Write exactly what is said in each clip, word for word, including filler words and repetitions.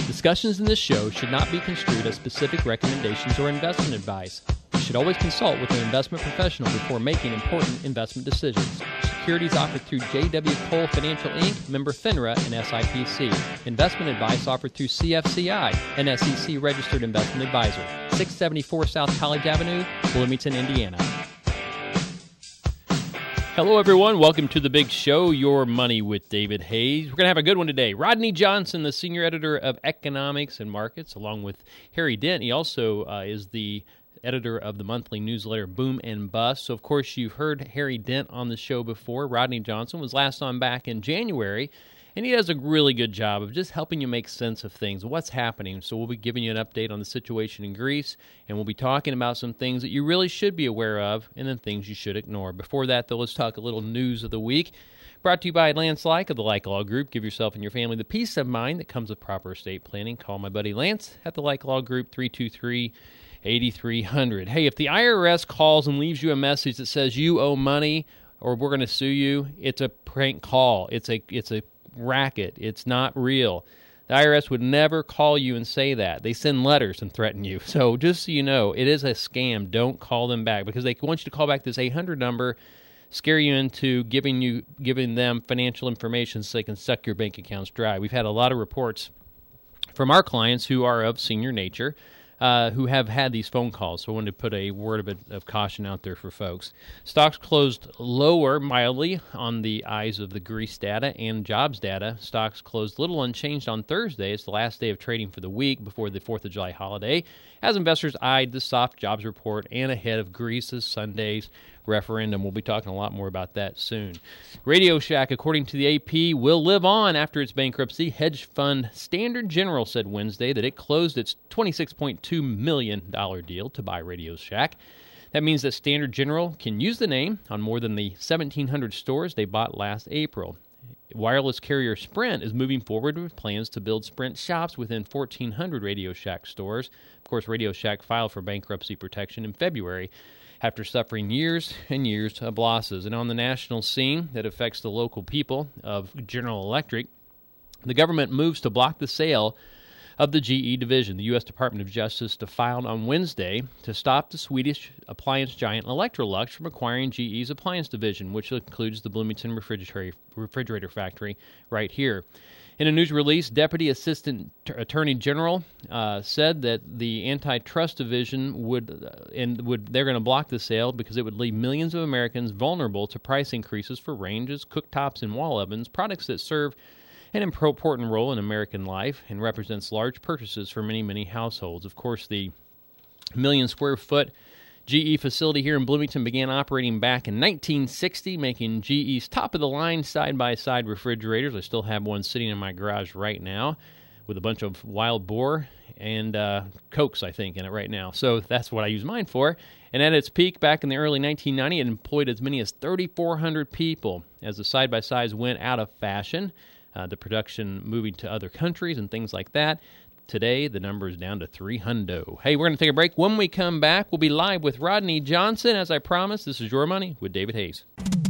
Discussions in this show should not be construed as specific recommendations or investment advice. You should always consult with an investment professional before making important investment decisions. Securities offered through J W. Cole Financial Incorporated, member FINRA, and S I P C. Investment advice offered through C F C I, an S E C-registered investment advisor. six seventy-four South College Avenue, Bloomington, Indiana. Hello, everyone. Welcome to The Big Show, Your Money with David Hayes. We're going to have a good one today. Rodney Johnson, the senior editor of Economics and Markets, along with Harry Dent. He also uh, is the editor of the monthly newsletter Boom and Bust. So, of course, you've heard Harry Dent on the show before. Rodney Johnson was last on back in January, and he does a really good job of just helping you make sense of things, what's happening. So we'll be giving you an update on the situation in Greece, and we'll be talking about some things that you really should be aware of and then things you should ignore. Before that, though, let's talk a little news of the week. Brought to you by Lance Like of the Like Law Group. Give yourself and your family the peace of mind that comes with proper estate planning. Call my buddy Lance at the Like Law Group, three two three, eight three zero zero. Hey, if the I R S calls and leaves you a message that says you owe money or we're going to sue you, it's a prank call. It's a it's a racket. It's not real. The I R S would never call you and say that. They send letters and threaten you. So just so you know, it is a scam. Don't call them back because they want you to call back this eight hundred number, scare you into giving you giving them financial information so they can suck your bank accounts dry. We've had a lot of reports from our clients who are of senior nature Uh, who have had these phone calls. So I wanted to put a word of, of caution out there for folks. Stocks closed lower mildly on the eyes of the Greece data and jobs data. Stocks closed little unchanged on Thursday. It's the last day of trading for the week before the fourth of July holiday, as investors eyed the soft jobs report and ahead of Greece's Sunday's referendum. We'll be talking a lot more about that soon. Radio Shack, according to the A P, will live on after its bankruptcy. Hedge fund Standard General said Wednesday that it closed its twenty-six point two million dollars deal to buy Radio Shack. That means that Standard General can use the name on more than the seventeen hundred stores they bought last April. Wireless carrier Sprint is moving forward with plans to build Sprint shops within fourteen hundred Radio Shack stores. Of course, Radio Shack filed for bankruptcy protection in February after suffering years and years of losses. And on the national scene that affects the local people of General Electric, the government moves to block the sale of the G E division. The U S Department of Justice filed on Wednesday to stop the Swedish appliance giant Electrolux from acquiring G E's appliance division, which includes the Bloomington refrigerator, refrigerator factory right here. In a news release, Deputy Assistant Attorney General uh, said that the antitrust division would uh, and would they're going to block the sale because it would leave millions of Americans vulnerable to price increases for ranges, cooktops, and wall ovens, products that serve an important role in American life and represents large purchases for many, many households. Of course, the million square foot G E facility here in Bloomington began operating back in nineteen sixty, making G E's top-of-the-line side-by-side refrigerators. I still have one sitting in my garage right now with a bunch of Wild Boar and uh, Cokes, I think, in it right now. So that's what I use mine for. And at its peak back in the early nineteen nineties, it employed as many as thirty-four hundred people. As the side-by-sides went out of fashion, uh, the production moving to other countries and things like that, today, the number is down to three hundred. Hey, we're going to take a break. When we come back, we'll be live with Rodney Johnson. As I promised, this is Your Money with David Hayes.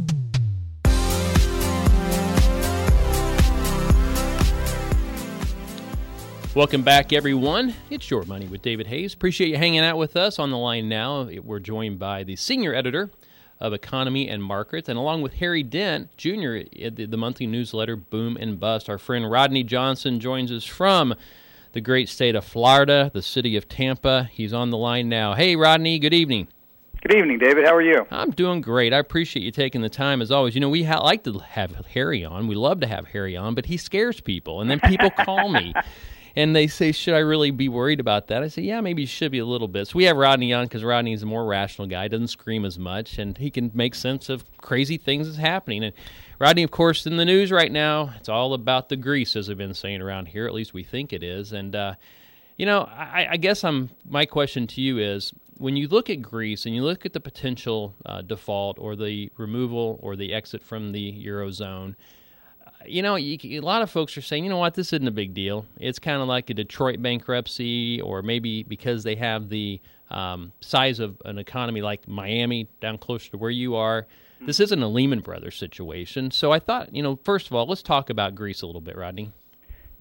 Welcome back, everyone. It's Your Money with David Hayes. Appreciate you hanging out with us. On the line now, we're joined by the senior editor of Economy and Markets, and along with Harry Dent, Junior at the, the monthly newsletter Boom and Bust. Our friend Rodney Johnson joins us from the great state of Florida, the city of Tampa. He's on the line now. Hey, Rodney, good evening. Good evening, David. How are you? I'm doing great. I appreciate you taking the time, as always. You know, we ha- like to have Harry on. We love to have Harry on, but he scares people, and then people call me, and they say, should I really be worried about that? I say, yeah, maybe you should be a little bit. So we have Rodney on because Rodney's a more rational guy, doesn't scream as much, and he can make sense of crazy things that's happening. And Rodney, of course, in the news right now, it's all about the Greece, as I've been saying around here. At least we think it is. And, uh, you know, I, I guess I'm, my question to you is, when you look at Greece and you look at the potential uh, default or the removal or the exit from the Eurozone, you know, you, a lot of folks are saying, you know what, this isn't a big deal. It's kind of like a Detroit bankruptcy, or maybe because they have the um, size of an economy like Miami down closer to where you are, this isn't a Lehman Brothers situation. So I thought, you know, first of all, let's talk about Greece a little bit, Rodney.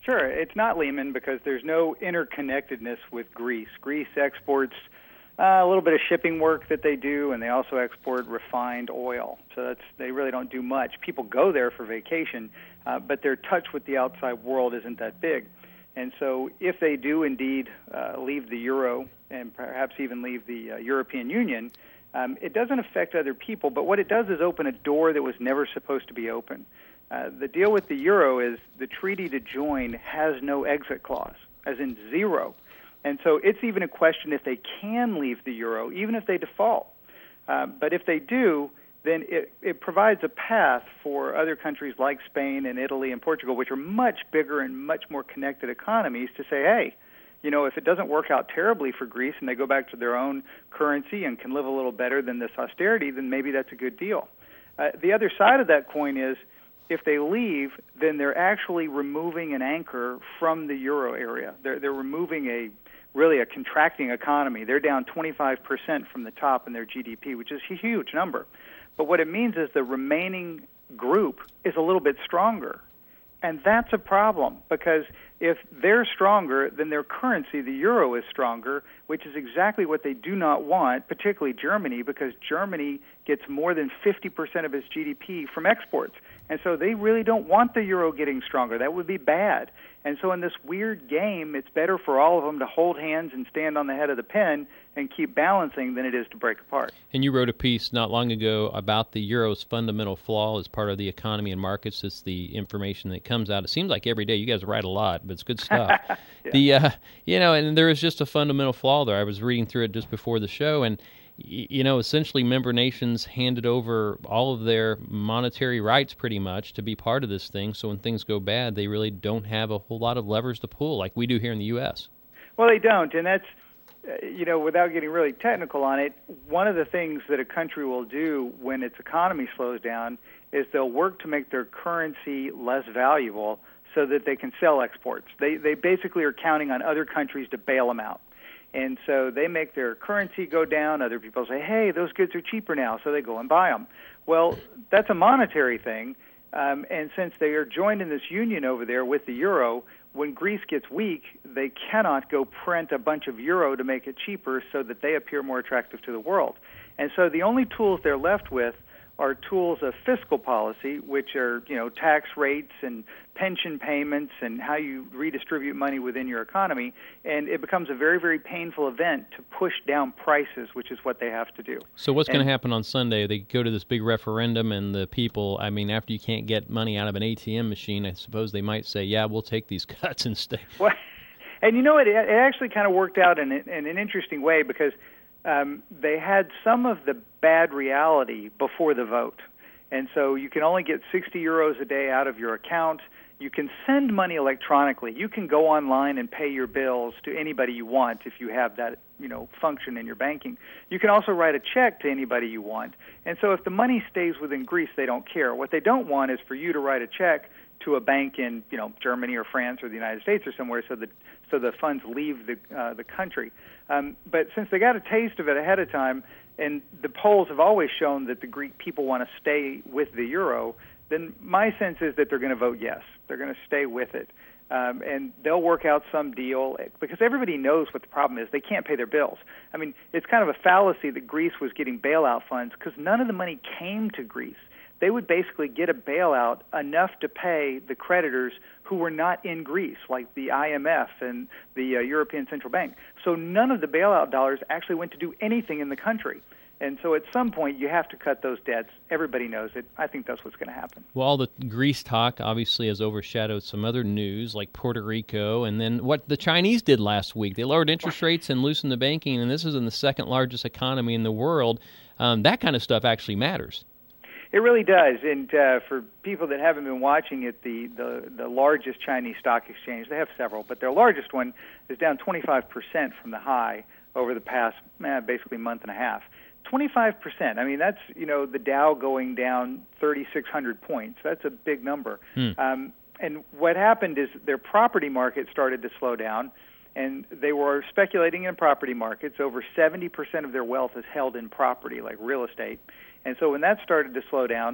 Sure. It's not Lehman because there's no interconnectedness with Greece. Greece exports uh, a little bit of shipping work that they do, and they also export refined oil. So that's they really don't do much. People go there for vacation, uh, but their touch with the outside world isn't that big. And so if they do indeed uh, leave the euro and perhaps even leave the uh, European Union, um, it doesn't affect other people, but what it does is open a door that was never supposed to be open. Uh, the deal with the euro is the treaty to join has no exit clause, as in zero. And so it's even a question if they can leave the euro, even if they default. Uh, but if they do, then it, it provides a path for other countries like Spain and Italy and Portugal, which are much bigger and much more connected economies, to say, hey, you know, if it doesn't work out terribly for Greece and they go back to their own currency and can live a little better than this austerity, then maybe that's a good deal. Uh, the other side of that coin is, if they leave, then they're actually removing an anchor from the euro area. They're, they're removing a really a contracting economy. They're down twenty-five percent from the top in their G D P, which is a huge number. But what it means is the remaining group is a little bit stronger. And that's a problem, because if they're stronger, then their currency, the euro, is stronger, which is exactly what they do not want, particularly Germany, because Germany gets more than fifty percent of its G D P from exports. And so they really don't want the euro getting stronger. That would be bad. And so in this weird game, it's better for all of them to hold hands and stand on the head of the pen and keep balancing than it is to break apart. And you wrote a piece not long ago about the euro's fundamental flaw as part of the economy and markets. It's the information that comes out. It seems like every day. You guys write a lot, but it's good stuff. yeah. The uh, you know, and there is just a fundamental flaw there. I was reading through it just before the show, and you know, essentially member nations handed over all of their monetary rights pretty much to be part of this thing. So when things go bad, they really don't have a whole lot of levers to pull like we do here in the U S. Well, they don't, and that's, you know, without getting really technical on it, one of the things that a country will do when its economy slows down is they'll work to make their currency less valuable so that they can sell exports. They they basically are counting on other countries to bail them out. And so they make their currency go down. Other people say, hey, those goods are cheaper now, so they go and buy them. Well, that's a monetary thing. Um, and since they are joined in this union over there with the euro, when Greece gets weak, they cannot go print a bunch of euro to make it cheaper so that they appear more attractive to the world. And so the only tools they're left with are tools of fiscal policy, which are, you know, tax rates and pension payments and how you redistribute money within your economy. And it becomes a very, very painful event to push down prices, which is what they have to do. So what's going to happen on Sunday? They go to this big referendum, and the people, I mean, after you can't get money out of an A T M machine, I suppose they might say, yeah, we'll take these cuts and stay. Well, and you know, it, it actually kind of worked out in, in an interesting way, because Um, they had some of the bad reality before the vote. And so you can only get sixty euros a day out of your account. You can send money electronically. You can go online and pay your bills to anybody you want if you have that, you know, function in your banking. You can also write a check to anybody you want. And so if the money stays within Greece, they don't care. What they don't want is for you to write a check to a bank in, you know, Germany or France or the United States or somewhere, so that so the funds leave the uh, the country. Um, but since they got a taste of it ahead of time, and the polls have always shown that the Greek people want to stay with the euro, then my sense is that they're going to vote yes. They're going to stay with it. Um, and they'll work out some deal, because everybody knows what the problem is. They can't pay their bills. I mean, it's kind of a fallacy that Greece was getting bailout funds, because none of the money came to Greece. They would basically get a bailout enough to pay the creditors who were not in Greece, like the I M F and the uh, European Central Bank. So none of the bailout dollars actually went to do anything in the country. And so at some point, you have to cut those debts. Everybody knows it. I think that's what's going to happen. Well, all the Greece talk obviously has overshadowed some other news, like Puerto Rico, and then what the Chinese did last week. They lowered interest rates and loosened the banking, and this is in the second largest economy in the world. Um, that kind of stuff actually matters. It really does, and uh, for people that haven't been watching it, the, the, the largest Chinese stock exchange, they have several, but their largest one is down twenty-five percent from the high over the past eh, basically month and a half. twenty-five percent, I mean, that's, you know, the Dow going down thirty-six hundred points. That's a big number. Hmm. Um, and what happened is their property market started to slow down, and they were speculating in property markets. Over seventy percent of their wealth is held in property, like real estate. And so when that started to slow down,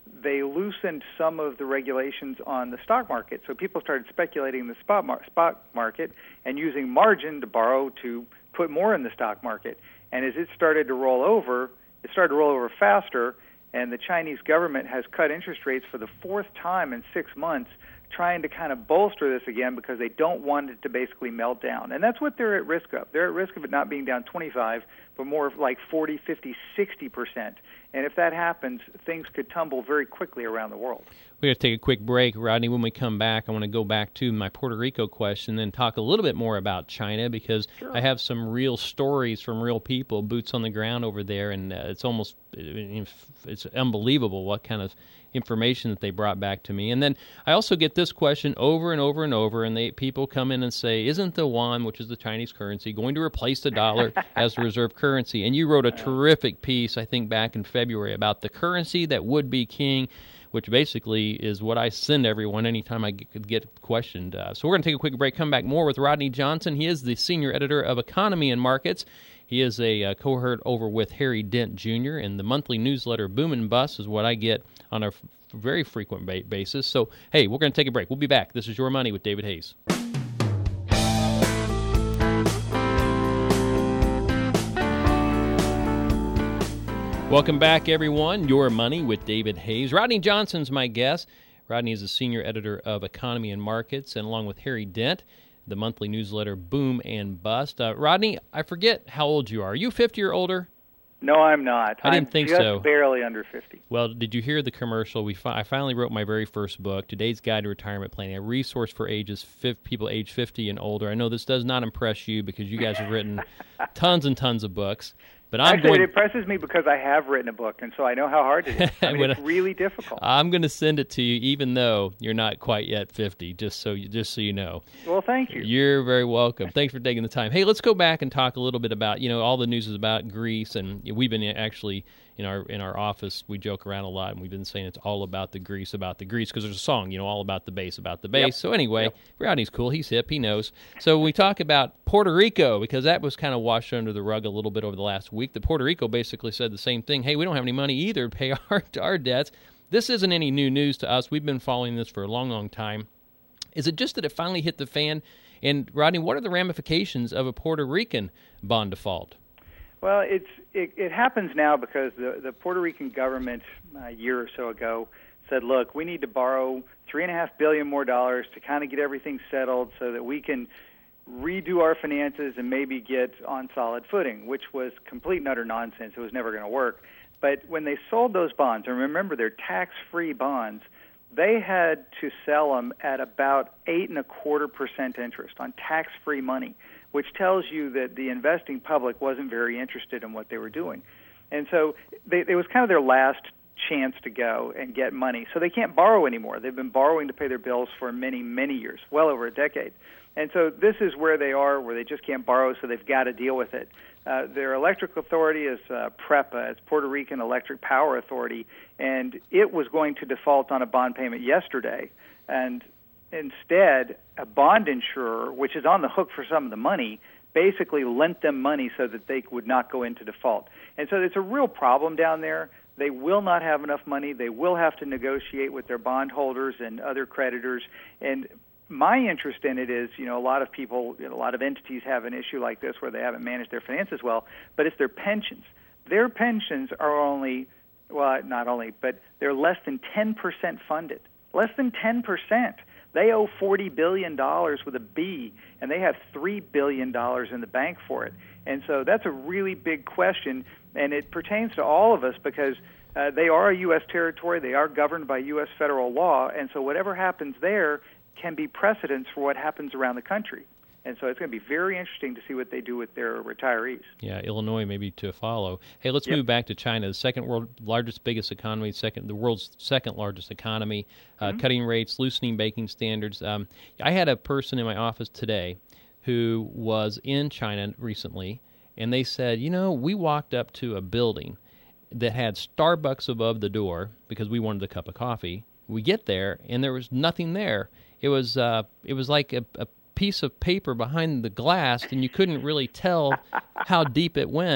they loosened some of the regulations on the stock market. So people started speculating in the spot, mar- spot market and using margin to borrow to put more in the stock market. And as it started to roll over, it started to roll over faster, and the Chinese government has cut interest rates for the fourth time in six months, trying to kind of bolster this again because they don't want it to basically melt down. And that's what they're at risk of. They're at risk of it not being down twenty-five, but more like forty, fifty, sixty percent. And if that happens, things could tumble very quickly around the world. We're going to take a quick break, Rodney. When we come back, I want to go back to my Puerto Rico question and talk a little bit more about China, because Sure. I have some real stories from real people, boots on the ground over there, and uh, it's almost it's unbelievable what kind of information that they brought back to me. And then I also get this question over and over and over, and they people come in and say, isn't the yuan, which is the Chinese currency, going to replace the dollar as the reserve currency? And you wrote a terrific piece, I think, back in February about the currency that would be king, which basically is what I send everyone anytime I get, get questioned. Uh, so we're going to take a quick break, come back more with Rodney Johnson. He is the senior editor of Economy and Markets. He is a uh, cohort over with Harry Dent Junior, and the monthly newsletter Boom and Bust is what I get on a f- very frequent ba- basis. So, hey, we're going to take a break. We'll be back. This is Your Money with David Hayes. Welcome back, everyone. Your Money with David Hayes. Rodney Johnson's my guest. Rodney is the senior editor of Economy and Markets, and along with Harry Dent, the monthly newsletter Boom and Bust. Uh, Rodney, I forget how old you are. Are you fifty or older? No, I'm not. I didn't I'm think just so. barely under fifty. Well, did you hear the commercial? We fi- I finally wrote my very first book, Today's Guide to Retirement Planning, a resource for ages f- people age fifty and older. I know this does not impress you because you guys have written tons and tons of books. But I'm Actually, going, it impresses me because I have written a book, and so I know how hard it is. I mean, it's really difficult. I'm going to send it to you, even though you're not quite yet fifty. Just so you, just so you know. Well, thank you. You're very welcome. Thanks for taking the time. Hey, let's go back and talk a little bit about, you know, all the news is about Greece, and we've been actually in our in our office. We joke around a lot, and we've been saying it's all about the Greece, about the Greece, because there's a song, you know, all about the bass, about the bass. Yep. So anyway, Yep. Rodney's cool. He's hip. He knows. So we talk about Puerto Rico, because that was kind of washed under the rug a little bit over the last week. The Puerto Rico basically said the same thing. Hey, we don't have any money either to pay our, our debts. This isn't any new news to us. We've been following this for a long, long time. Is it just that it finally hit the fan? And, Rodney, what are the ramifications of a Puerto Rican bond default? Well, it's it, it happens now because the, the Puerto Rican government a year or so ago said, look, we need to borrow three and a half billion more dollars to kind of get everything settled so that we can redo our finances and maybe get on solid footing, which was complete and utter nonsense. It was never going to work. But when they sold those bonds, and remember they're tax-free bonds, they had to sell them at about eight and a quarter percent interest on tax-free money, which tells you that the investing public wasn't very interested in what they were doing. And so they, it was kind of their last chance to go and get money. So they can't borrow anymore. They've been borrowing to pay their bills for many, many years, well over a decade. And so this is where they are, where they just can't borrow, so they've got to deal with it. Uh, their electric authority is uh, PREPA, it's Puerto Rican Electric Power Authority, and it was going to default on a bond payment yesterday. And instead, a bond insurer, which is on the hook for some of the money, basically lent them money so that they would not go into default. And so it's a real problem down there. They will not have enough money. They will have to negotiate with their bondholders and other creditors. And my interest in it is, you know, a lot of people, you know, a lot of entities have an issue like this where they haven't managed their finances well, but it's their pensions. Their pensions are only, well, not only, but they're less than ten percent funded. Less than ten percent. They owe forty billion dollars with a B, and they have three billion dollars in the bank for it. And so that's a really big question, and it pertains to all of us because uh, they are a U S territory. They are governed by U S federal law, and so whatever happens there can be precedents for what happens around the country. And so it's going to be very interesting to see what they do with their retirees. Yeah, Illinois maybe to follow. Hey, let's yep. move back to China, the second world largest, biggest economy, second the world's second largest economy, uh, mm-hmm. cutting rates, loosening banking standards. Um, I had a person in my office today who was in China recently, and they said, you know, we walked up to a building that had Starbucks above the door because we wanted a cup of coffee. We get there, and there was nothing there. It was uh, it was like a, a piece of paper behind the glass, and you couldn't really tell how deep it went.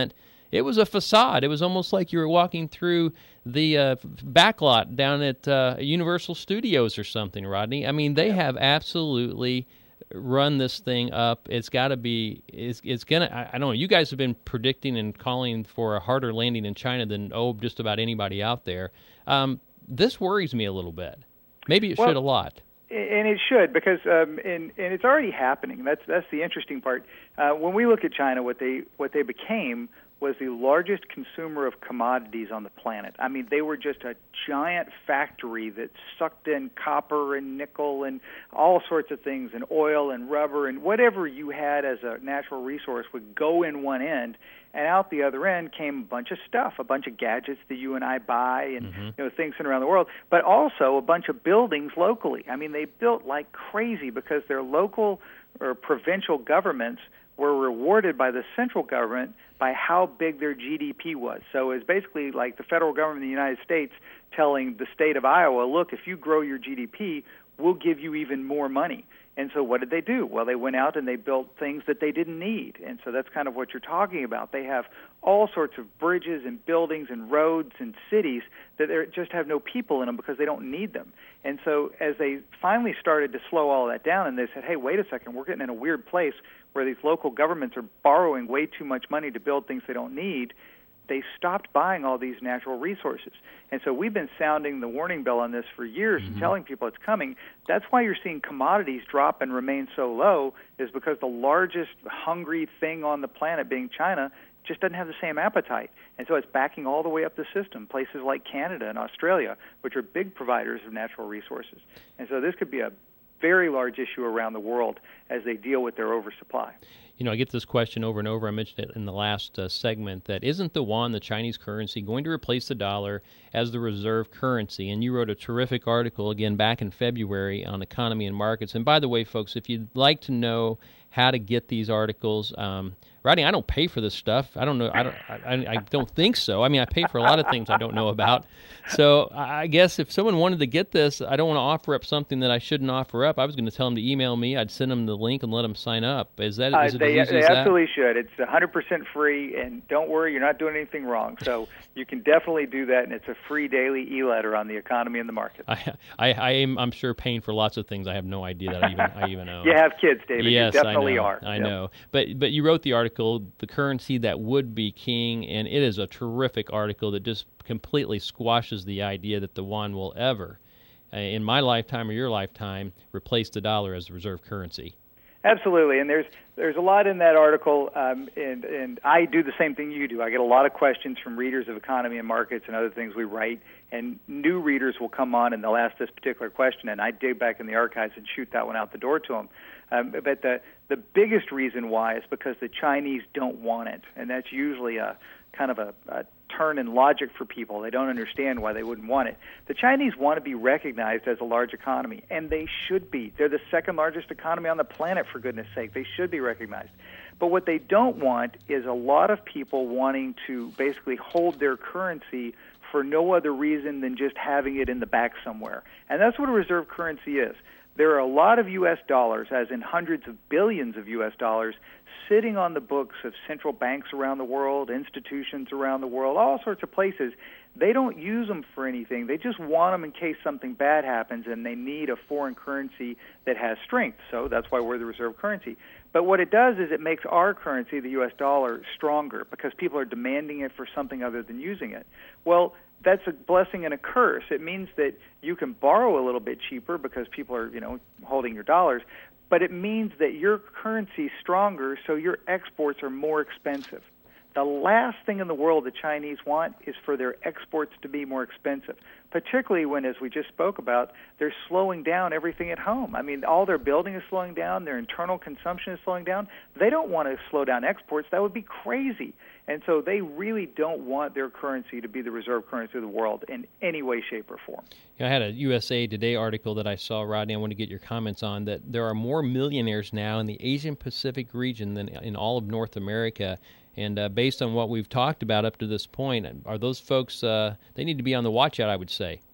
it was a facade. It was almost like you were walking through the uh, backlot down at uh, Universal Studios or something, Rodney. I mean, they yeah. have absolutely run this thing up. It's got to be, it's, it's going to, I, I don't know, you guys have been predicting and calling for a harder landing in China than, oh, just about anybody out there. Um, this worries me a little bit. Maybe it well, should a lot. And it should, because um, and and it's already happening. That's that's the interesting part. Uh, when we look at China, what they what they became was the largest consumer of commodities on the planet. I mean, they were just a giant factory that sucked in copper and nickel and all sorts of things, and oil and rubber and whatever you had as a natural resource would go in one end, and out the other end came a bunch of stuff, a bunch of gadgets that you and I buy, and mm-hmm. you know, things sent around the world, but also a bunch of buildings locally. I mean, they built like crazy because their local or provincial governments were rewarded by the central government by how big their G D P was. So it's basically like the federal government of the United States telling the state of Iowa, look, if you grow your G D P, we'll give you even more money. And so what did they do? Well, they went out and they built things that they didn't need. And so that's kind of what you're talking about. They have all sorts of bridges and buildings and roads and cities that just have no people in them because they don't need them. And so as they finally started to slow all that down and they said, hey, wait a second, we're getting in a weird place where these local governments are borrowing way too much money to build things they don't need, they stopped buying all these natural resources. And so we've been sounding the warning bell on this for years mm-hmm. and telling people it's coming. That's why you're seeing commodities drop and remain so low, is because the largest hungry thing on the planet, being China, just doesn't have the same appetite. And so it's backing all the way up the system, places like Canada and Australia, which are big providers of natural resources. And so this could be a very large issue around the world as they deal with their oversupply. You know, I get this question over and over. I mentioned it in the last uh, segment, that isn't the yuan, the Chinese currency, going to replace the dollar as the reserve currency? And you wrote a terrific article, again, back in February on economy and markets. And by the way, folks, if you'd like to know how to get these articles, um, Rodney, I don't pay for this stuff. I don't know. I don't. I, I don't think so. I mean, I pay for a lot of things I don't know about. So I guess if someone wanted to get this, I don't want to offer up something that I shouldn't offer up. I was going to tell them to email me. I'd send them the link and let them sign up. Is that? Is uh, it they as easy they as absolutely that? should. It's one hundred percent free, and don't worry, you're not doing anything wrong. So you can definitely do that, and it's a free daily e-letter on the economy and the market. I, I, I am, I'm sure, paying for lots of things I have no idea that I even I even know. You have kids, David. Yes, you definitely I know. are. I yep. know. But but you wrote the article, The Currency That Would Be King, and it is a terrific article that just completely squashes the idea that the yuan will ever, uh, in my lifetime or your lifetime, replace the dollar as the reserve currency. Absolutely, and there's there's a lot in that article, um, and and I do the same thing you do. I get a lot of questions from readers of economy and markets and other things we write, and new readers will come on and they'll ask this particular question, and I dig back in the archives and shoot that one out the door to them. Um, but the the biggest reason why is because the Chinese don't want it, and that's usually a kind of a, a turn in logic for people. They don't understand why they wouldn't want it. The Chinese want to be recognized as a large economy, and they should be. They're the second largest economy on the planet, for goodness sake. They should be recognized. But what they don't want is a lot of people wanting to basically hold their currency for no other reason than just having it in the back somewhere. And that's what a reserve currency is. There are a lot of U S dollars, as in hundreds of billions of U S dollars, sitting on the books of central banks around the world, institutions around the world, all sorts of places. They don't use them for anything. They just want them in case something bad happens and they need a foreign currency that has strength. So that's why we're the reserve currency. But what it does is it makes our currency, the U S dollar, stronger because people are demanding it for something other than using it. Well, that's a blessing and a curse. It means that you can borrow a little bit cheaper because people are, you know, holding your dollars, but it means that your currency is stronger, so your exports are more expensive. The last thing in the world the Chinese want is for their exports to be more expensive, particularly when, as we just spoke about, they're slowing down everything at home. I mean, all their building is slowing down, their internal consumption is slowing down. They don't want to slow down exports. That would be crazy. And so they really don't want their currency to be the reserve currency of the world in any way, shape, or form. You know, I had a U S A Today article that I saw, Rodney, I want to get your comments on, that there are more millionaires now in the Asian Pacific region than in all of North America. And uh, based on what we've talked about up to this point, are those folks, uh, they need to be on the watch out, I would say.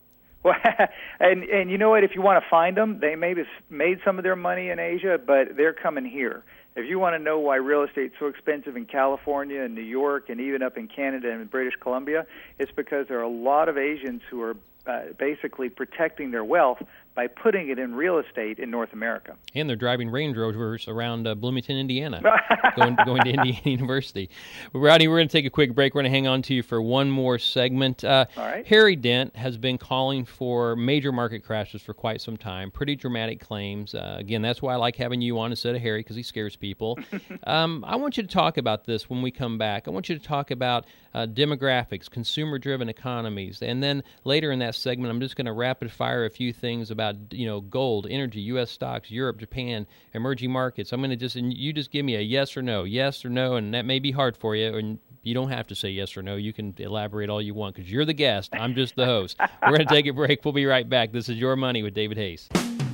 Well, and and you know what? If you want to find them, they may have made some of their money in Asia, but they're coming here. If you want to know why real estate's so expensive in California and New York and even up in Canada and British Columbia, it's because there are a lot of Asians who are uh, basically protecting their wealth by putting it in real estate in North America. And they're driving Range Rovers around uh, Bloomington, Indiana, going, going to Indiana University. Well, Rodney, we're going to take a quick break. We're going to hang on to you for one more segment. Uh, All right. Harry Dent has been calling for major market crashes for quite some time, pretty dramatic claims. Uh, again, that's why I like having you on instead of Harry, because he scares people. um, I want you to talk about this when we come back. I want you to talk about uh, demographics, consumer-driven economies, and then later in that segment, I'm just going to rapid-fire a few things about you know, gold, energy, U S stocks, Europe, Japan, emerging markets. I'm going to just, and you just give me a yes or no, yes or no, and that may be hard for you, and you don't have to say yes or no. You can elaborate all you want because you're the guest. I'm just the host. We're going to take a break. We'll be right back. This is Your Money with David Hayes.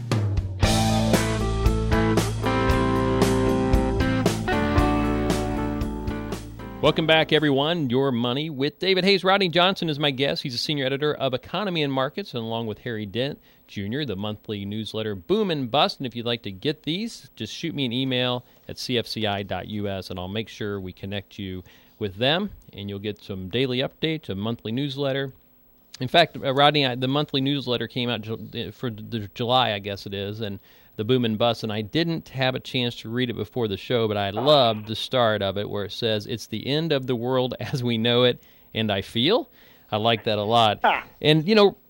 Welcome back, everyone. Your Money with David Hayes. Rodney Johnson is my guest. He's a senior editor of Economy and Markets, and along with Harry Dent Junior, the monthly newsletter Boom and Bust. And if you'd like to get these, just shoot me an email at c f c i dot u s, and I'll make sure we connect you with them, and you'll get some daily updates, a monthly newsletter. In fact, uh, Rodney, I, the monthly newsletter came out ju- for the July, I guess it is, and the Boom and Bust, and I didn't have a chance to read it before the show, but I loved the start of it where it says, "It's the end of the world as we know it, and I feel." I like that a lot. And, you know,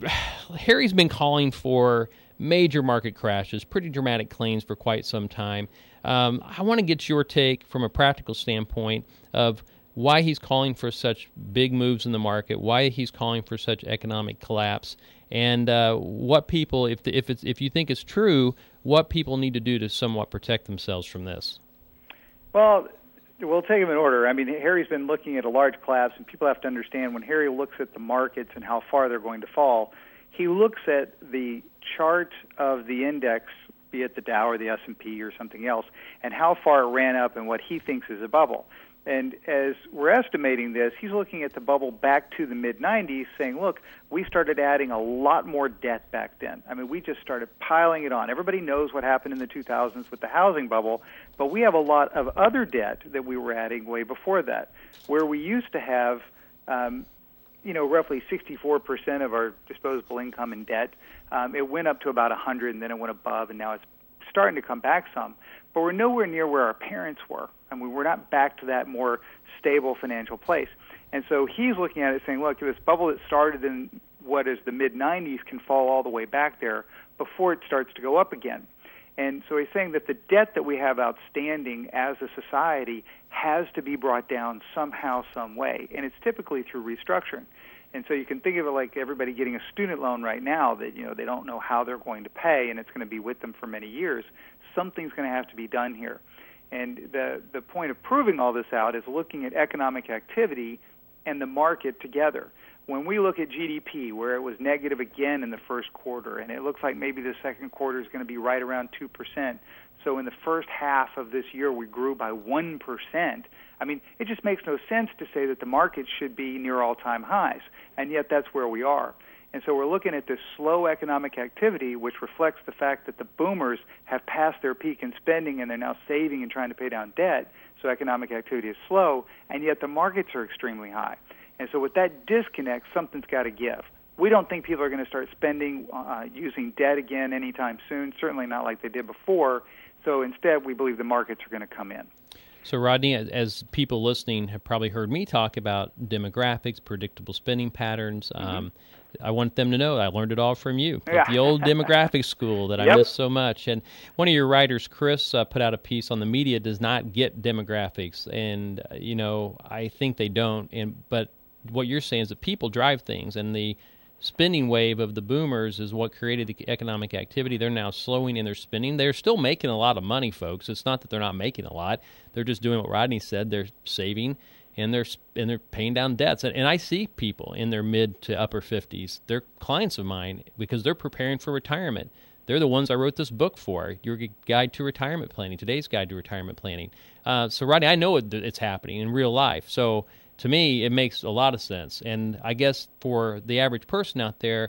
Harry's been calling for major market crashes, pretty dramatic claims for quite some time. Um, I want to get your take from a practical standpoint of why he's calling for such big moves in the market, why he's calling for such economic collapse, and uh, what people, if the, if it's if you think it's true, what people need to do to somewhat protect themselves from this. Well, we'll take them in order. I mean, Harry's been looking at a large collapse, and people have to understand when Harry looks at the markets and how far they're going to fall, he looks at the chart of the index, be it the Dow or the S and P or something else, and how far it ran up and what he thinks is a bubble. And as we're estimating this, he's looking at the bubble back to the mid nineties, saying, look, we started adding a lot more debt back then. I mean, we just started piling it on. Everybody knows what happened in the two thousands with the housing bubble, but we have a lot of other debt that we were adding way before that, where we used to have, um, you know, roughly sixty-four percent of our disposable income in debt. Um, it went up to about one hundred, and then it went above, and now it's starting to come back some. But we're nowhere near where our parents were. I mean, we're not back to that more stable financial place. And so he's looking at it saying, look, this bubble that started in what is the mid nineties can fall all the way back there before it starts to go up again. And so he's saying that the debt that we have outstanding as a society has to be brought down somehow, some way. And it's typically through restructuring. And so you can think of it like everybody getting a student loan right now that, you know, they don't know how they're going to pay, and it's going to be with them for many years. Something's going to have to be done here. And the the point of proving all this out is looking at economic activity and the market together. When we look at G D P, where it was negative again in the first quarter, and it looks like maybe the second quarter is going to be right around two percent. So in the first half of this year, we grew by one percent. I mean, it just makes no sense to say that the market should be near all-time highs, and yet that's where we are. And so we're looking at this slow economic activity, which reflects the fact that the boomers have passed their peak in spending and they're now saving and trying to pay down debt, so economic activity is slow, and yet the markets are extremely high. And so with that disconnect, something's got to give. We don't think people are going to start spending uh, using debt again anytime soon, certainly not like they did before. So instead, we believe the markets are going to come in. So, Rodney, as people listening have probably heard me talk about demographics, predictable spending patterns, mm-hmm. um, I want them to know I learned it all from you, yeah. the old demographics school that I yep. miss so much. And one of your writers, Chris, uh, put out a piece on the media does not get demographics, and uh, you know I think they don't. And but what you're saying is that people drive things, and the spending wave of the boomers is what created the economic activity. They're now slowing in their spending. They're still making a lot of money, folks. It's not that they're not making a lot. They're just doing what Rodney said. They're saving, and they're and they're paying down debts. And, and I see people in their mid to upper fifties. They're clients of mine because they're preparing for retirement. They're the ones I wrote this book for, Your Guide to Retirement Planning, today's Guide to Retirement Planning. Uh, so, Rodney, I know it, it's happening in real life. So, to me, it makes a lot of sense. And I guess for the average person out there,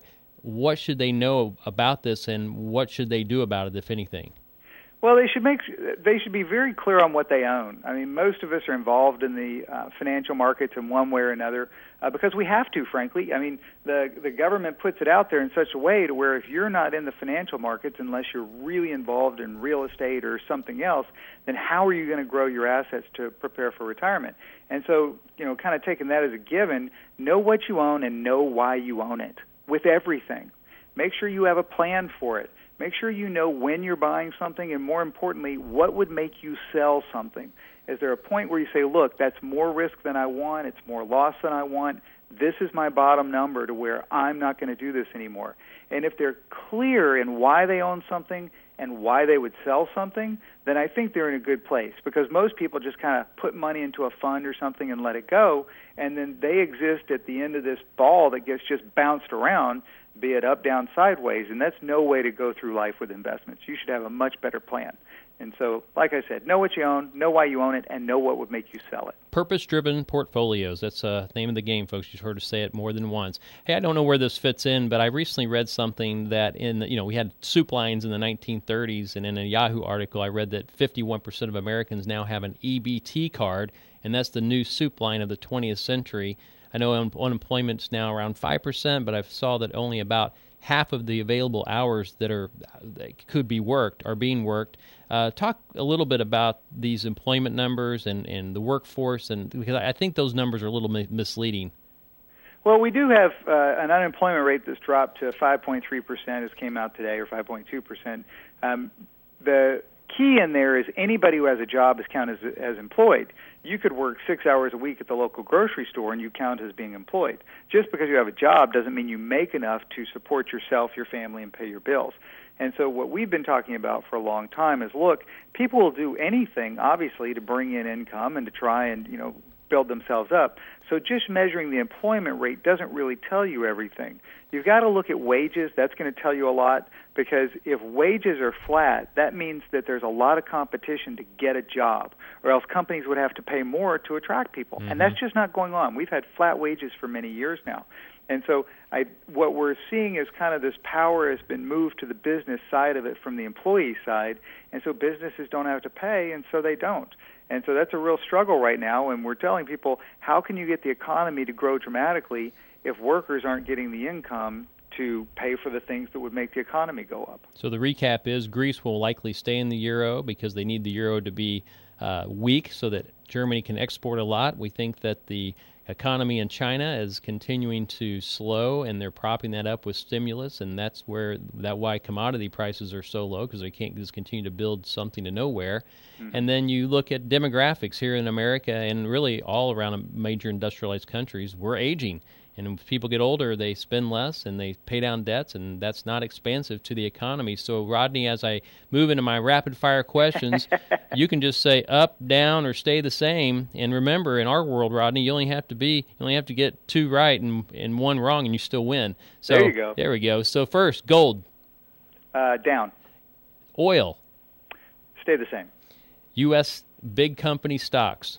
what should they know about this, and what should they do about it, if anything? Well, they should make they should be very clear on what they own. I mean, most of us are involved in the uh, financial markets in one way or another uh, because we have to, frankly. I mean, the the government puts it out there in such a way to where if you're not in the financial markets, unless you're really involved in real estate or something else, then how are you going to grow your assets to prepare for retirement? And so, you know, kind of taking that as a given, know what you own and know why you own it with everything. Make sure you have a plan for it. Make sure you know when you're buying something, and more importantly, what would make you sell something. Is there a point where you say, look, that's more risk than I want, it's more loss than I want, this is my bottom number to where I'm not going to do this anymore. And if they're clear in why they own something and why they would sell something, then I think they're in a good place, because most people just kind of put money into a fund or something and let it go, and then they exist at the end of this ball that gets just bounced around, be it up, down, sideways, and that's no way to go through life with investments. You should have a much better plan. And so, like I said, know what you own, know why you own it, and know what would make you sell it. Purpose-driven portfolios. That's the uh, name of the game, folks. You've heard us say it more than once. Hey, I don't know where this fits in, but I recently read something that in, you know, we had soup lines in the nineteen thirties, and in a Yahoo article I read that fifty-one percent of Americans now have an E B T card, and that's the new soup line of the twentieth century. I know un- unemployment's now around five percent, but I saw that only about half of the available hours that are that could be worked are being worked. Uh, talk a little bit about these employment numbers and, and the workforce, and because I think those numbers are a little mi- misleading. Well, we do have uh, an unemployment rate that's dropped to five point three percent, as came out today, or five point two percent. Um, the key in there is anybody who has a job is counted as, as employed. You could work six hours a week at the local grocery store and you count as being employed. Just because you have a job doesn't mean you make enough to support yourself, your family, and pay your bills. And so what we've been talking about for a long time is, look, people will do anything, obviously, to bring in income and to try and, you know, build themselves up. So just measuring the employment rate doesn't really tell you everything. You've got to look at wages. That's going to tell you a lot, because if wages are flat, that means that there's a lot of competition to get a job, or else companies would have to pay more to attract people. Mm-hmm. And that's just not going on. We've had flat wages for many years now. And so I, what we're seeing is kind of this power has been moved to the business side of it from the employee side, and so businesses don't have to pay, and so they don't. And so that's a real struggle right now, and we're telling people, how can you get the economy to grow dramatically if workers aren't getting the income to pay for the things that would make the economy go up? So the recap is Greece will likely stay in the euro because they need the euro to be uh, weak so that Germany can export a lot. We think that the economy in China is continuing to slow, and they're propping that up with stimulus, and that's where that why commodity prices are so low, because they can't just continue to build something to nowhere. Mm-hmm. And then you look at demographics here in America and really all around major industrialized countries. We're aging. And when people get older, they spend less and they pay down debts, and that's not expansive to the economy. So, Rodney, as I move into my rapid-fire questions, you can just say up, down, or stay the same. And remember, in our world, Rodney, you only have to be, you only have to get two right and, and one wrong, and you still win. So, there you go. There we go. So, first, gold. Uh, down. Oil. Stay the same. U S big company stocks.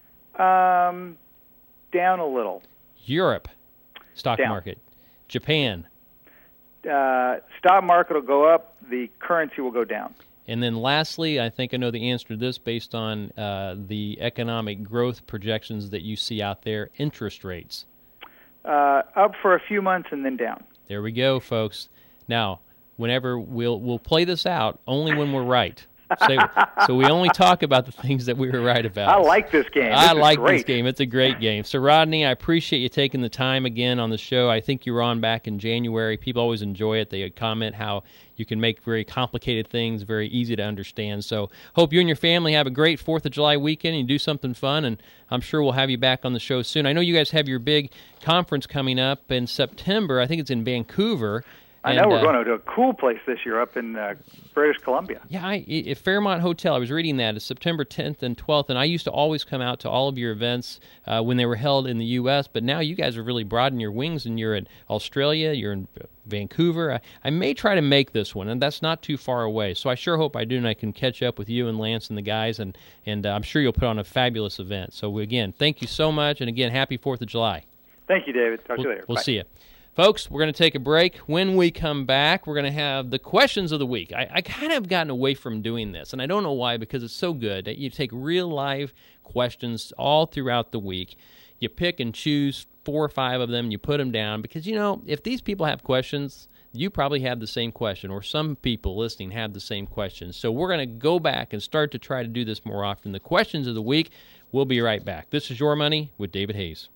Um, down a little. Europe. Stock down. market. Japan. Uh, stock market will go up. The currency will go down. And then lastly, I think I know the answer to this based on uh, the economic growth projections that you see out there, interest rates. Uh, up for a few months and then down. There we go, folks. Now, whenever we'll we'll play this out, only when we're right. So, so we only talk about the things that we were right about. I like this game. This I like great. this game. It's a great game. So, Rodney, I appreciate you taking the time again on the show. I think you were on back in January. People always enjoy it. They comment how you can make very complicated things very easy to understand. So, hope you and your family have a great fourth of July weekend and do something fun, and I'm sure we'll have you back on the show soon. I know you guys have your big conference coming up in September. I think it's in Vancouver. I know, and, we're uh, going to a cool place this year up in uh, British Columbia. Yeah, I, at Fairmont Hotel. I was reading that. It's September tenth and twelfth, and I used to always come out to all of your events uh, when they were held in the U S, but now you guys have really broadened your wings, and you're in Australia, you're in Vancouver. I, I may try to make this one, and that's not too far away, so I sure hope I do, and I can catch up with you and Lance and the guys, and, and uh, I'm sure you'll put on a fabulous event. So, again, thank you so much, and again, happy fourth of July. Thank you, David. Talk we'll, to you later. We'll Bye. see you. Folks, we're going to take a break. When we come back, we're going to have the questions of the week. I, I kind of gotten away from doing this, and I don't know why, because it's so good that you take real live questions all throughout the week. You pick and choose four or five of them, you put them down, because, you know, if these people have questions, you probably have the same question, or some people listening have the same questions. So we're going to go back and start to try to do this more often. The questions of the week. We'll be right back. This is Your Money with David Hayes.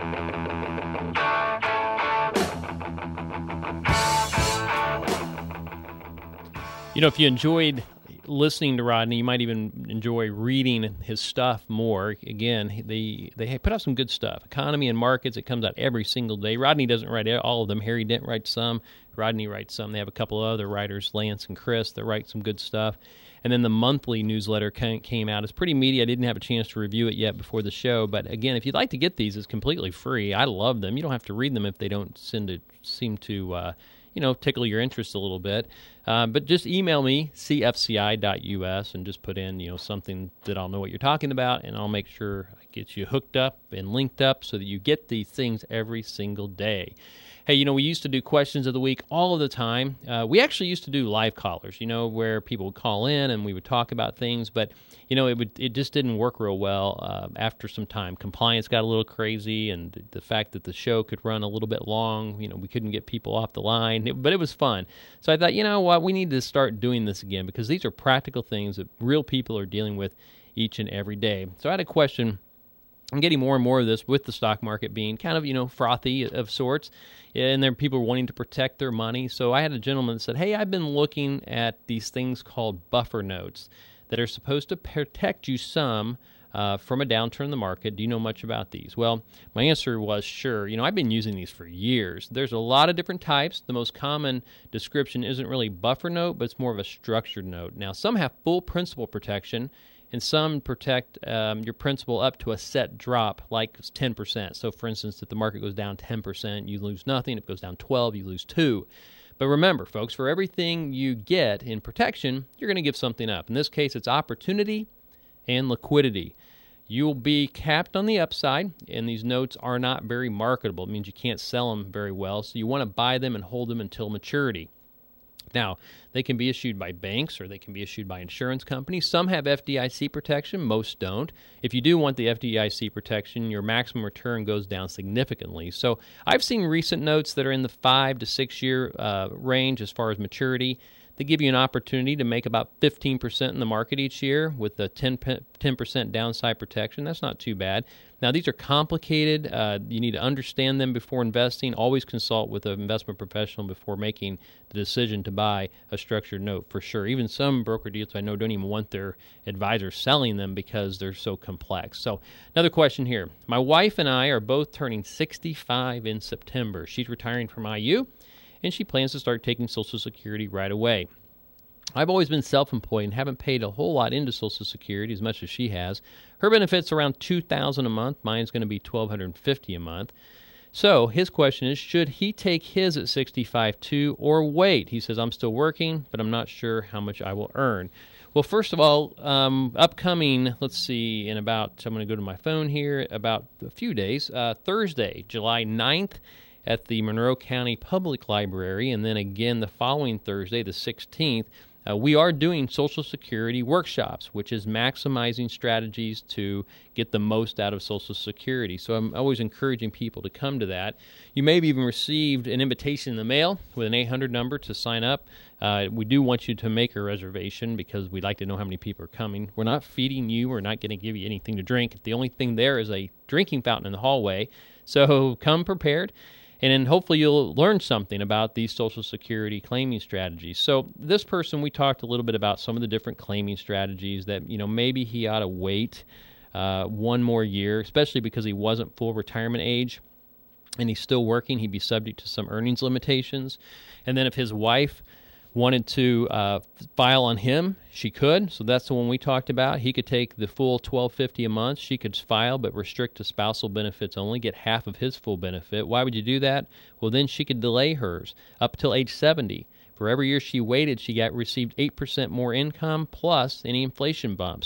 You know, if you enjoyed listening to Rodney, you might even enjoy reading his stuff more. Again, they they put out some good stuff. Economy and Markets, it comes out every single day. Rodney doesn't write all of them. Harry Dent writes some. Rodney writes some. They have a couple of other writers, Lance and Chris, that write some good stuff. And then the monthly newsletter came out. It's pretty meaty. I didn't have a chance to review it yet before the show. But again, if you'd like to get these, it's completely free. I love them. You don't have to read them if they don't seem to, seem to uh, you know, tickle your interest a little bit. Uh, but just email me, c f c i dot u s, and just put in, you know, something that I'll know what you're talking about, and I'll make sure I get you hooked up and linked up so that you get these things every single day. Hey, you know, we used to do questions of the week all of the time. Uh, we actually used to do live callers, you know, where people would call in and we would talk about things, but, you know, it would it just didn't work real well uh, after some time. Compliance got a little crazy, and the fact that the show could run a little bit long, you know, we couldn't get people off the line, it, but it was fun. So I thought, you know what, we need to start doing this again, because these are practical things that real people are dealing with each and every day. So I had a question. I'm getting more and more of this with the stock market being kind of, you know, frothy of sorts, and there are people wanting to protect their money. So I had a gentleman that said, hey, I've been looking at these things called buffer notes that are supposed to protect you some uh, from a downturn in the market. Do you know much about these? Well, my answer was sure. You know, I've been using these for years. There's a lot of different types. The most common description isn't really buffer note, but it's more of a structured note. Now, some have full principal protection, and some protect um, your principal up to a set drop, like ten percent. So, for instance, if the market goes down ten percent, you lose nothing. If it goes down twelve, you lose two. But remember, folks, for everything you get in protection, you're going to give something up. In this case, it's opportunity and liquidity. You'll be capped on the upside, and these notes are not very marketable. It means you can't sell them very well, so you want to buy them and hold them until maturity. Now, they can be issued by banks or they can be issued by insurance companies. Some have F D I C protection, most don't. If you do want the F D I C protection, your maximum return goes down significantly. So I've seen recent notes that are in the five to six year uh, range as far as maturity. They give you an opportunity to make about fifteen percent in the market each year with a ten percent downside protection. That's not too bad. Now, these are complicated. Uh, you need to understand them before investing. Always consult with an investment professional before making the decision to buy a structured note, for sure. Even some broker dealers I know don't even want their advisors selling them because they're so complex. So another question here. My wife and I are both turning sixty-five in September. She's retiring from I U, and she plans to start taking Social Security right away. I've always been self-employed and haven't paid a whole lot into Social Security as much as she has. Her benefit's around two thousand dollars a month. Mine's going to be one thousand two hundred fifty dollars a month. So his question is, should he take his at sixty-five too, or wait? He says, I'm still working, but I'm not sure how much I will earn. Well, first of all, um, upcoming, let's see, in about, I'm going to go to my phone here, about a few days, uh, Thursday, July ninth, at the Monroe County Public Library, and then again the following Thursday, the sixteenth, Uh, we are doing Social Security workshops, which is maximizing strategies to get the most out of Social Security. So I'm always encouraging people to come to that. You may have even received an invitation in the mail with an eight hundred number to sign up. Uh, we do want you to make a reservation because we'd like to know how many people are coming. We're not feeding you. We're not going to give you anything to drink. The only thing there is a drinking fountain in the hallway. So come prepared. And then hopefully you'll learn something about these Social Security claiming strategies. So this person, we talked a little bit about some of the different claiming strategies that, you know, maybe he ought to wait uh, one more year, especially because he wasn't full retirement age and he's still working. He'd be subject to some earnings limitations. And then if his wife wanted to uh, file on him, she could. So that's the one we talked about. He could take the full twelve fifty a month. She could file but restrict to spousal benefits only, get half of his full benefit. Why would you do that? Well, then she could delay hers up till age seventy. For every year she waited, she got received eight percent more income plus any inflation bumps.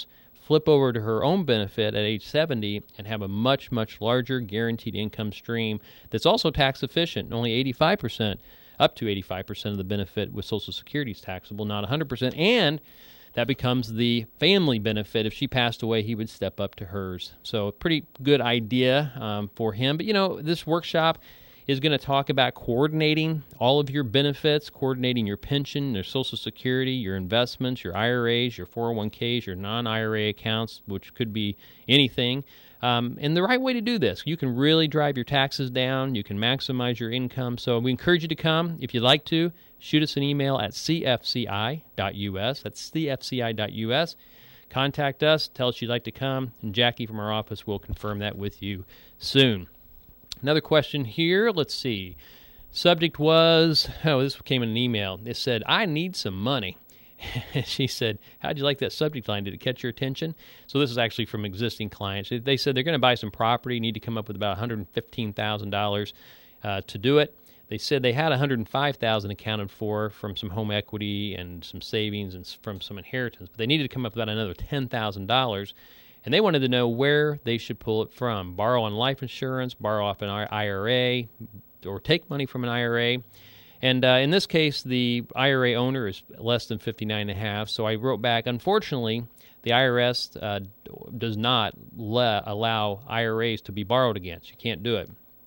flip over to her own benefit at age seventy and have a much, much larger guaranteed income stream that's also tax efficient. Only eighty-five percent, up to eighty-five percent of the benefit with Social Security is taxable, not one hundred percent. And that becomes the family benefit. If she passed away, he would step up to hers. So a pretty good idea um, for him. But, you know, this workshop is going to talk about coordinating all of your benefits, coordinating your pension, your Social Security, your investments, your I R As, your four oh one k's, your non-I R A accounts, which could be anything. Um, and the right way to do this. You can really drive your taxes down. You can maximize your income. So we encourage you to come. If you'd like to, shoot us an email at c f c i dot u s. That's c f c i dot u s. Contact us. Tell us you'd like to come, and Jackie from our office will confirm that with you soon. Another question here. Let's see. Subject was, oh, this came in an email. It said, I need some money. She said, how'd you like that subject line? Did it catch your attention? So this is actually from existing clients. They said they're going to buy some property, need to come up with about one hundred fifteen thousand dollars uh, to do it. They said they had one hundred five thousand dollars accounted for from some home equity and some savings and from some inheritance, but they needed to come up with about another ten thousand dollars. And they wanted to know where they should pull it from. Borrow on life insurance, borrow off an I R A, or take money from an I R A. And uh, in this case, the I R A owner is less than fifty-nine and a half. So I wrote back, unfortunately, the I R S uh, does not le- allow I R As to be borrowed against. You can't do it.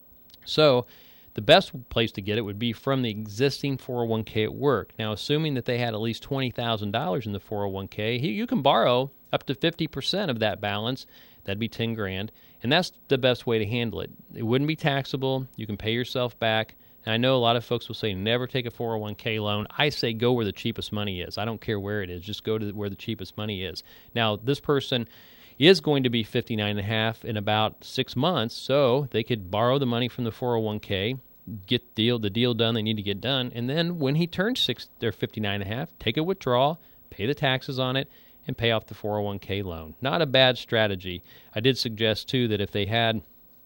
So the best place to get it would be from the existing four oh one k at work. Now, assuming that they had at least twenty thousand dollars in the four oh one k, you can borrow up to fifty percent of that balance. That'd be ten grand. And that's the best way to handle it. It wouldn't be taxable. You can pay yourself back. And I know a lot of folks will say never take a four oh one k loan. I say go where the cheapest money is. I don't care where it is. Just go to where the cheapest money is. Now, this person is going to be fifty-nine and a half in about six months, so they could borrow the money from the four oh one k, get deal the deal done they need to get done, and then when he turns six, they're fifty-nine and a half, take a withdrawal, pay the taxes on it, and pay off the four oh one k loan. Not a bad strategy. I did suggest, too, that if they had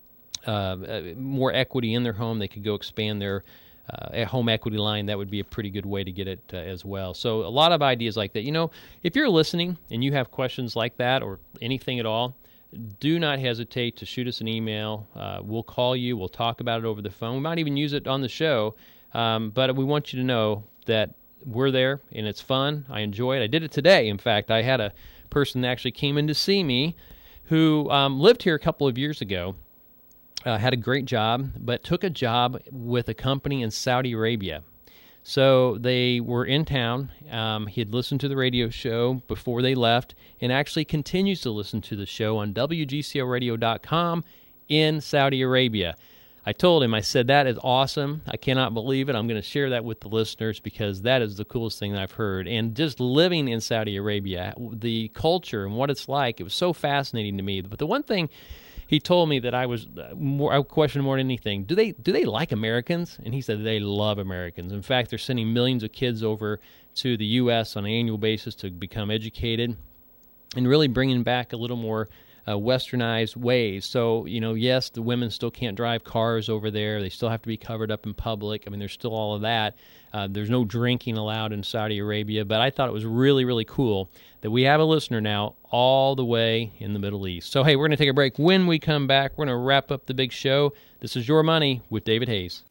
uh, more equity in their home, they could go expand their uh, home equity line. That would be a pretty good way to get it uh, as well. So a lot of ideas like that. You know, if you're listening and you have questions like that or anything at all, do not hesitate to shoot us an email. Uh, we'll call you. We'll talk about it over the phone. We might even use it on the show. Um, but we want you to know that we're there, and it's fun. I enjoy it. I did it today. In fact, I had a person that actually came in to see me who um, lived here a couple of years ago, uh, had a great job, but took a job with a company in Saudi Arabia. So they were in town. Um, he had listened to the radio show before they left and actually continues to listen to the show on W G C O radio dot com in Saudi Arabia. I told him, I said, that is awesome. I cannot believe it. I'm going to share that with the listeners because that is the coolest thing that I've heard. And just living in Saudi Arabia, the culture and what it's like, it was so fascinating to me. But the one thing he told me that I was more, I questioned more than anything, do they do they like Americans? And he said they love Americans. In fact, they're sending millions of kids over to the U S on an annual basis to become educated and really bringing back a little more Uh, westernized ways. So, you know, yes, the women still can't drive cars over there. They still have to be covered up in public. I mean, there's still all of that. Uh, there's no drinking allowed in Saudi Arabia. But I thought it was really, really cool that we have a listener now all the way in the Middle East. So, hey, we're going to take a break. When we come back, we're going to wrap up the big show. This is Your Money with David Hayes.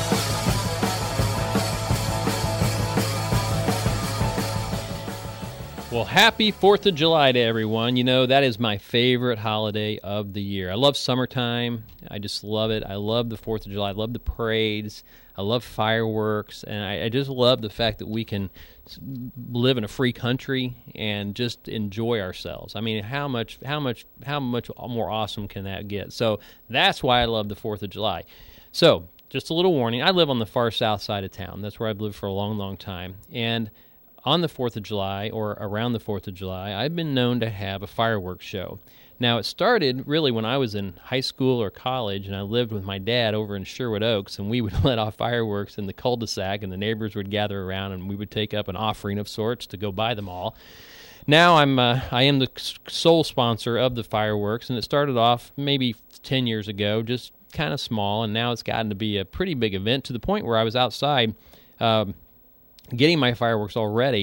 Well, happy fourth of July to everyone. You know, that is my favorite holiday of the year. I love summertime. I just love it. I love the fourth of July. I love the parades. I love fireworks. And I, I just love the fact that we can live in a free country and just enjoy ourselves. I mean, how much, how much, how much more awesome can that get? So that's why I love the fourth of July. So just a little warning. I live on the far south side of town. That's where I've lived for a long, long time. And on the fourth of July, or around the fourth of July, I've been known to have a fireworks show. Now, it started really when I was in high school or college, and I lived with my dad over in Sherwood Oaks, and we would let off fireworks in the cul-de-sac, and the neighbors would gather around, and we would take up an offering of sorts to go buy them all. Now, I'm uh, I am the sole sponsor of the fireworks, and it started off maybe ten years ago, just kind of small, and now it's gotten to be a pretty big event to the point where I was outside um, getting my fireworks all ready,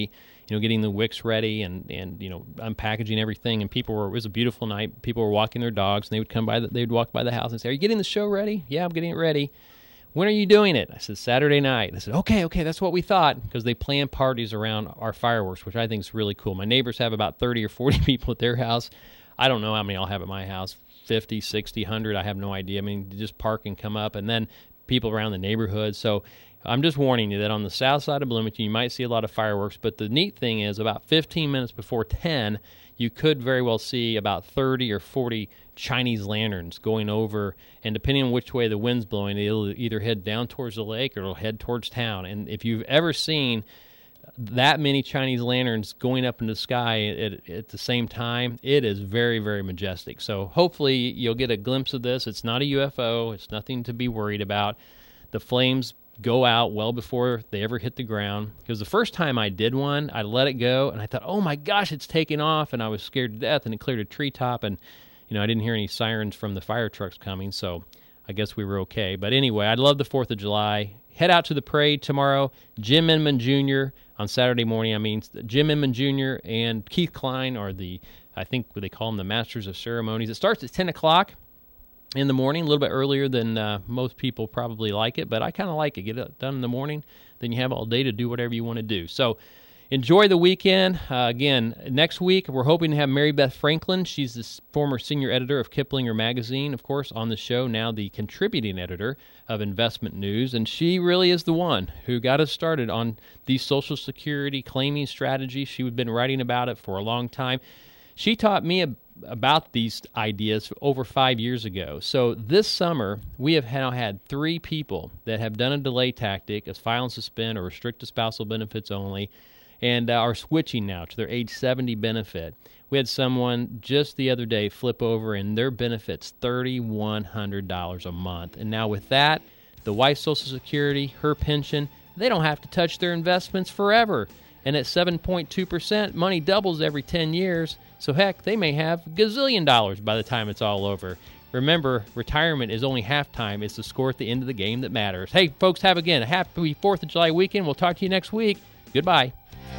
you know, getting the wicks ready and, and you know, unpackaging everything. And people were, it was a beautiful night. People were walking their dogs, and they would come by, the, they would walk by the house and say, "Are you getting the show ready?" "Yeah, I'm getting it ready." "When are you doing it?" I said, "Saturday night." They said, okay, okay, that's what we thought, because they plan parties around our fireworks, which I think is really cool. My neighbors have about thirty or forty people at their house. I don't know how many I'll have at my house, fifty, sixty, one hundred, I have no idea. I mean, just park and come up, and then people around the neighborhood. So I'm just warning you that on the south side of Bloomington, you might see a lot of fireworks, but the neat thing is about fifteen minutes before ten, you could very well see about thirty or forty Chinese lanterns going over, and depending on which way the wind's blowing, it'll either head down towards the lake or it'll head towards town. And if you've ever seen that many Chinese lanterns going up in the sky at, at the same time, it is very, very majestic. So hopefully you'll get a glimpse of this. It's not a U F O. It's nothing to be worried about. The flames go out well before they ever hit the ground, because the first time I did one, I let it go, and I thought, oh my gosh, it's taking off, and I was scared to death, and it cleared a treetop, and you know, I didn't hear any sirens from the fire trucks coming, so I guess we were okay. But anyway, I love the fourth of July. Head out to the parade tomorrow. Jim Inman Junior on Saturday morning. I mean, Jim Inman Junior and Keith Klein are the, I think they call them the Masters of Ceremonies. It starts at ten o'clock in the morning, a little bit earlier than uh, most people probably like it, but I kind of like it. Get it done in the morning, then you have all day to do whatever you want to do. So enjoy the weekend. Uh, again, next week, we're hoping to have Mary Beth Franklin. She's the former senior editor of Kiplinger Magazine, of course, on the show, now the contributing editor of Investment News. And she really is the one who got us started on these Social Security claiming strategies. She's been writing about it for a long time. She taught me a, about these ideas over five years ago. So this summer, we have now had three people that have done a delay tactic, as file and suspend or restrict to spousal benefits only, and uh, are switching now to their age seventy benefit. We had someone just the other day flip over, and their benefit's three thousand one hundred dollars a month. And now with that, the wife's Social Security, her pension, they don't have to touch their investments forever. And at seven point two percent, money doubles every ten years. So heck, they may have a gazillion dollars by the time it's all over. Remember, retirement is only halftime. It's the score at the end of the game that matters. Hey, folks, have again a happy fourth of July weekend. We'll talk to you next week. Goodbye.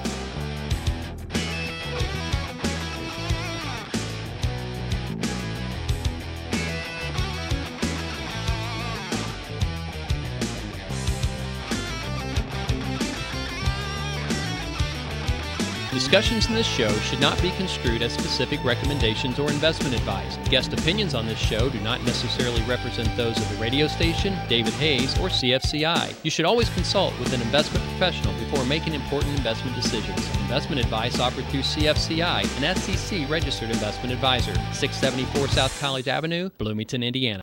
Discussions in this show should not be construed as specific recommendations or investment advice. Guest opinions on this show do not necessarily represent those of the radio station, David Hayes, or C F C I. You should always consult with an investment professional before making important investment decisions. Investment advice offered through C F C I, an S E C registered investment advisor. six seventy-four South College Avenue, Bloomington, Indiana.